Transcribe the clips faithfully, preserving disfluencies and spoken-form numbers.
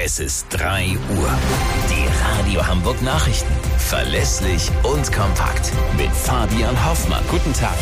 Es ist drei Uhr. Die Radio Hamburg Nachrichten. Verlässlich und kompakt. Mit Fabian Hoffmann. Guten Tag.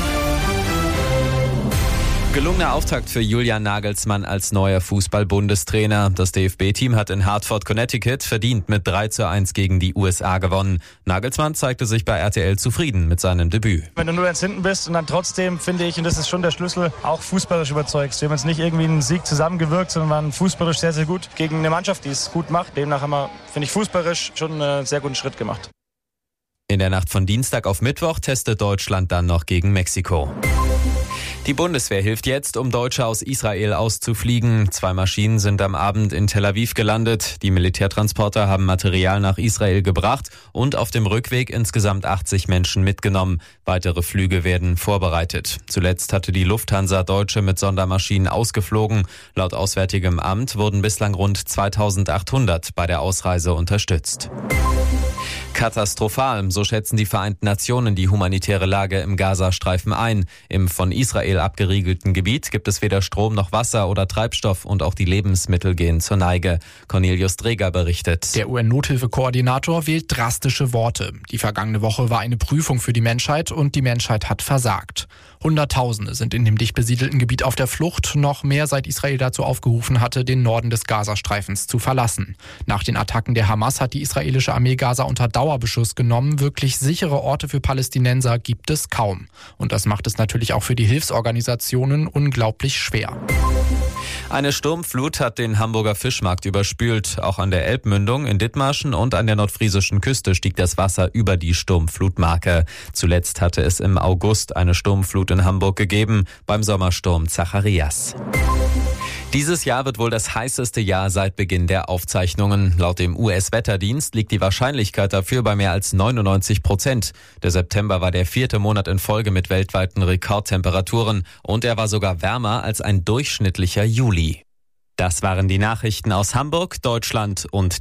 Gelungener Auftakt für Julian Nagelsmann als neuer Fußball-Bundestrainer. Das D F B-Team hat in Hartford, Connecticut verdient mit drei zu eins gegen die U S A gewonnen. Nagelsmann zeigte sich bei R T L zufrieden mit seinem Debüt. Wenn du null eins hinten bist und dann trotzdem, finde ich, und das ist schon der Schlüssel, auch fußballerisch überzeugst. Wir haben jetzt nicht irgendwie einen Sieg zusammengewirkt, sondern waren fußballerisch sehr, sehr gut gegen eine Mannschaft, die es gut macht. Demnach haben wir, finde ich, fußballerisch schon einen sehr guten Schritt gemacht. In der Nacht von Dienstag auf Mittwoch testet Deutschland dann noch gegen Mexiko. Die Bundeswehr hilft jetzt, um Deutsche aus Israel auszufliegen. Zwei Maschinen sind am Abend in Tel Aviv gelandet. Die Militärtransporter haben Material nach Israel gebracht und auf dem Rückweg insgesamt achtzig Menschen mitgenommen. Weitere Flüge werden vorbereitet. Zuletzt hatte die Lufthansa Deutsche mit Sondermaschinen ausgeflogen. Laut Auswärtigem Amt wurden bislang rund zweitausendachthundert bei der Ausreise unterstützt. Katastrophal, so schätzen die Vereinten Nationen die humanitäre Lage im Gazastreifen ein. Im von Israel abgeriegelten Gebiet gibt es weder Strom noch Wasser oder Treibstoff und auch die Lebensmittel gehen zur Neige. Cornelius Dreger berichtet. Der U N-Nothilfekoordinator wählt drastische Worte. Die vergangene Woche war eine Prüfung für die Menschheit und die Menschheit hat versagt. Hunderttausende sind in dem dicht besiedelten Gebiet auf der Flucht, noch mehr seit Israel dazu aufgerufen hatte, den Norden des Gazastreifens zu verlassen. Nach den Attacken der Hamas hat die israelische Armee Gaza unter Dauerbeschuss genommen. Wirklich sichere Orte für Palästinenser gibt es kaum. Und das macht es natürlich auch für die Hilfsorganisationen unglaublich schwer. Eine Sturmflut hat den Hamburger Fischmarkt überspült. Auch an der Elbmündung in Dithmarschen und an der nordfriesischen Küste stieg das Wasser über die Sturmflutmarke. Zuletzt hatte es im August eine Sturmflut in Hamburg gegeben, beim Sommersturm Zacharias. Dieses Jahr wird wohl das heißeste Jahr seit Beginn der Aufzeichnungen. Laut dem U S-Wetterdienst liegt die Wahrscheinlichkeit dafür bei mehr als neunundneunzig Prozent. Der September war der vierte Monat in Folge mit weltweiten Rekordtemperaturen und er war sogar wärmer als ein durchschnittlicher Juli. Das waren die Nachrichten aus Hamburg, Deutschland und